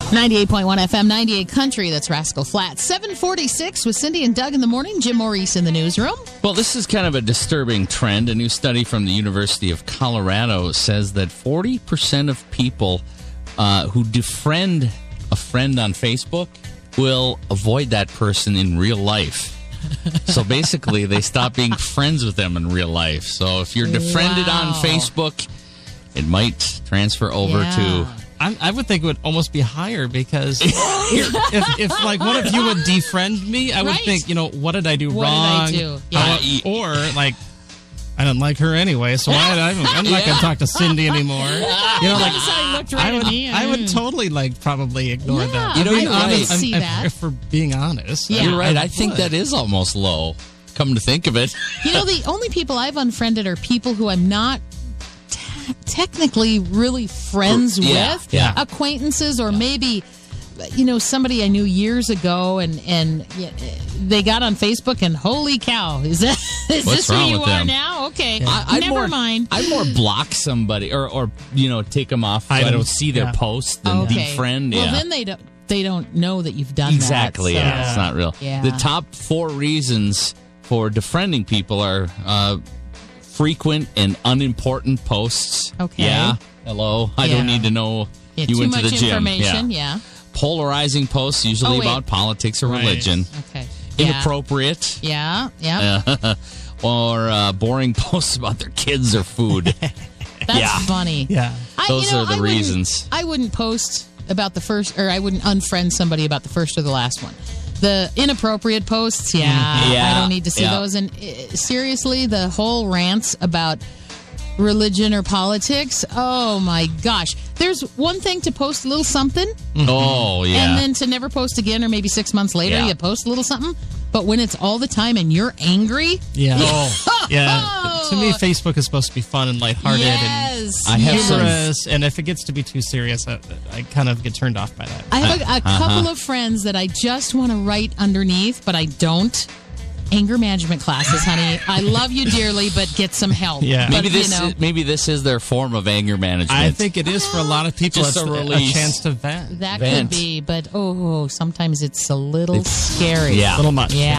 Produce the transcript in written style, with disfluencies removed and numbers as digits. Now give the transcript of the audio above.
98.1 FM, 98 Country. That's Rascal Flatts. 7:46 with Cindy and Doug in the morning. Jim Maurice in the newsroom. Well, this is kind of a disturbing trend. A new study from the University of Colorado says that 40% of people who defriend a friend on Facebook will avoid that person in real life. So basically, they stop being friends with them in real life. So if you're defriended on Facebook, it might transfer over to... I would think it would almost be higher because if like one of you would defriend me, I would think, what did I do what wrong? Did I do? Yeah. Or like, I didn't like her anyway, so I'm not going to talk to Cindy anymore. I would totally probably ignore that. If we're being honest. Yeah. You're right. I think that is almost low. Come to think of it. The only people I've unfriended are people who I'm not technically really friends with, acquaintances, or maybe somebody I knew years ago, and they got on Facebook, and holy cow, is this who you are now? Okay, never mind. I'd more block somebody or take them off so I don't see their post than defriend. Well, then they don't know that you've done exactly. that. Yeah, it's not real. Yeah. The top 4 reasons for defriending people are frequent and unimportant posts. Okay. Yeah. Hello. I don't need to know you went to the gym. Too much information. Yeah. Polarizing posts, usually about politics or religion. Okay. Inappropriate. Yeah. Yeah. Or boring posts about their kids or food. That's funny. Yeah. Those are the reasons. I wouldn't post about the first, or I wouldn't unfriend somebody about the first or the last one. The inappropriate posts, I don't need to see those. And seriously, the whole rants about religion or politics, oh my gosh. There's one thing to post a little something. Oh, yeah. And then to never post again, or maybe 6 months later, you post a little something. But when it's all the time and you're angry. Yeah. To me, Facebook is supposed to be fun and lighthearted and humorous. And if it gets to be too serious, I kind of get turned off by that. I have a couple of friends that I just want to write underneath, but I don't. Anger management classes, honey. I love you dearly, but get some help. Yeah. Maybe this is their form of anger management. I think it is for a lot of people. Just it's a chance to vent. That could be, but sometimes it's a little scary. Yeah. A little much. Yeah.